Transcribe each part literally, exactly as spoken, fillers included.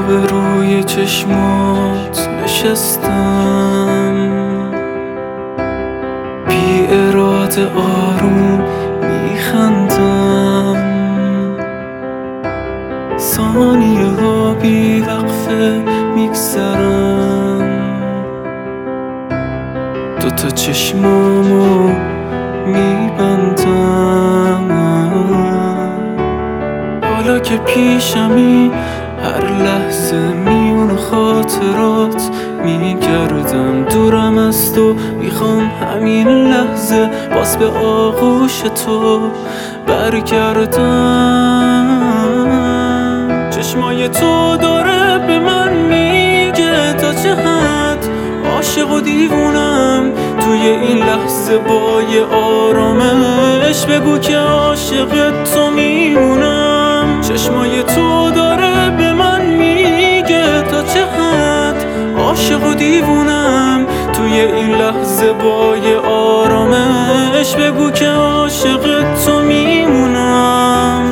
روبروی چشمات نشستم، بی اراده آروم میخندم، ثانیه ها بی وقفه میگذرم، دوتا چشمامو میبندم. حالا که پیشمی هر لحظه میون خاطرات میگردم، دورم از تو میخوام همین لحظه باز به آغوش تو برگردم. چشمای تو داره به من میگه تا چه حد عاشق و دیوونم، توی این لحظه با یه آرامش بگو که عاشق تو میمونم. چشمای تو داره به من میگه تا چه حد عاشق و دیوونم، توی این لحظه با یه آرامش بگو که عاشق تو میمونم.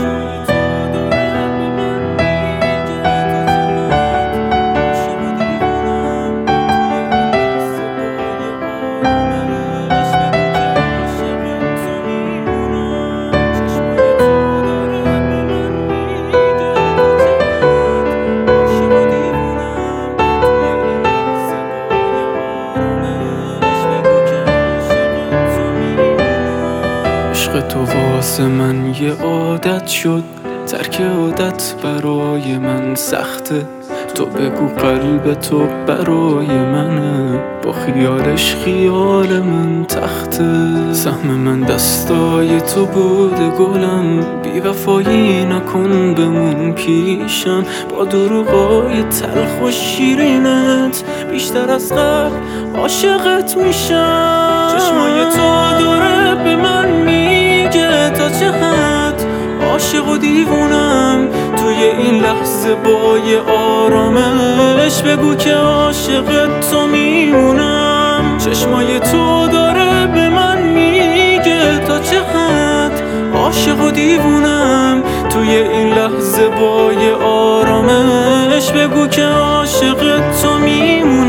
عشق تو واسه من یه عادت شد، ترک عادت برای من سخته. تو بگو قلب تو برای منه، با خیالش خیال من تخته. سهم من دستای تو بوده گلم، بی وفایی نکن بمون پیشم، با دروغای تلخ و شیرینت بیشتر از قبل عاشقت میشم. چشمای تو داره به من میگه تا چه حد عاشق و دیوونم، توی این لحظه با یه آرامش بگو که عاشق تو میمونم. چشمای تو داره به من میگه تا چه حد عاشق و دیوونم، توی این لحظه با یه آرامش بگو که عاشق تو میمونم.